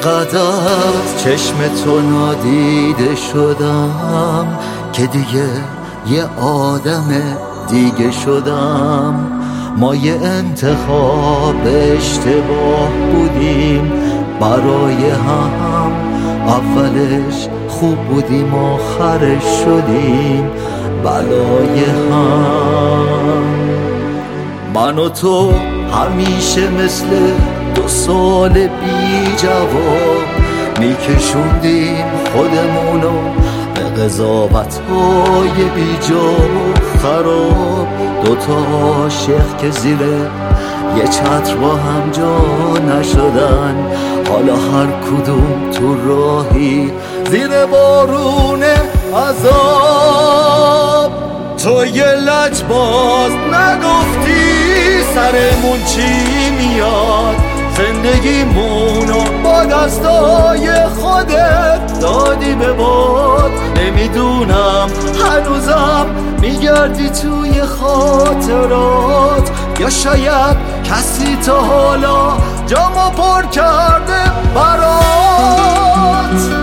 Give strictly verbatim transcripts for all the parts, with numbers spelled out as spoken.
انقدر چشم تو نادیده شدم که دیگه یه آدم دیگه شدم. ما یه انتخاب اشتباه بودیم برای هم، اولش خوب بودیم آخرش شدیم بلای هم. من و تو همیشه مثل دو سال بی جواب میکشوندیم خودمونو به قضاوت‌های بی جا و خراب. دوتا عاشق که زیر یه چتر با هم جا نشدن، حالا هر کدوم تو راهی زیر بارون عذاب. تو یه لجباز نگفتی سرمون چی میاد، زندگیمونو با دستای خودت دادی به باد. نمیدونم هنوزم میگردی توی خاطرات، یا شاید کسی تا حالا جامو پر کرده برات.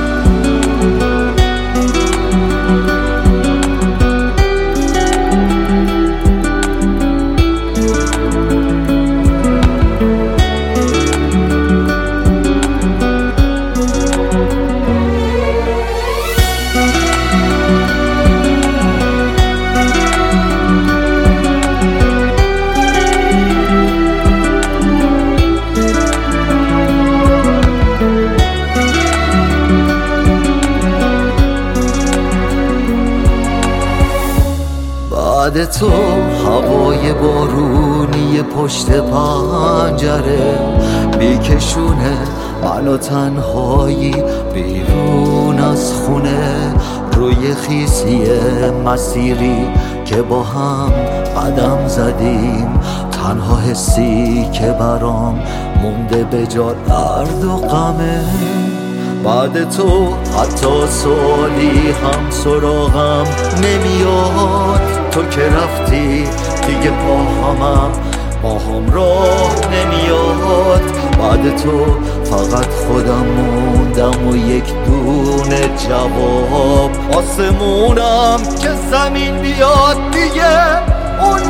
بعد تو هوای بارونی پشت پنجره میکشونه منو تنهایی بیرون از خونه، روی خیسی مسیری که با هم قدم زدیم. تنها حسی که برام مونده به جا درد و غمه. بعد تو حتی سوالی هم سراغم نمیاد، تو که رفتی دیگه پاهمم باهم راه نمیاد. بعد تو فقط خودم موندم و یک دونه جواب. آسمونم که زمین بیاد دیگه اون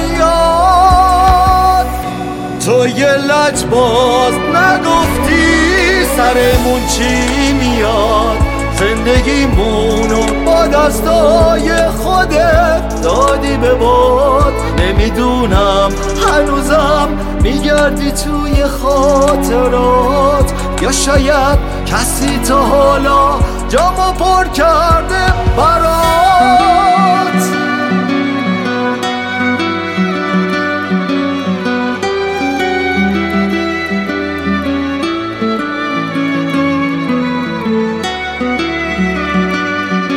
نمیاد. تو یه لجباز نگفتی سرمون چی میاد، زندگیمونو با دستای خودت دادی به باد. نمیدونم هنوزم میگردی توی خاطرات، یا شاید کسی تا حالا جامو پر کرده برات.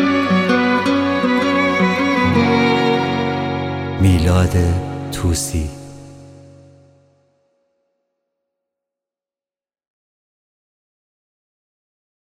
میلاد طوسی.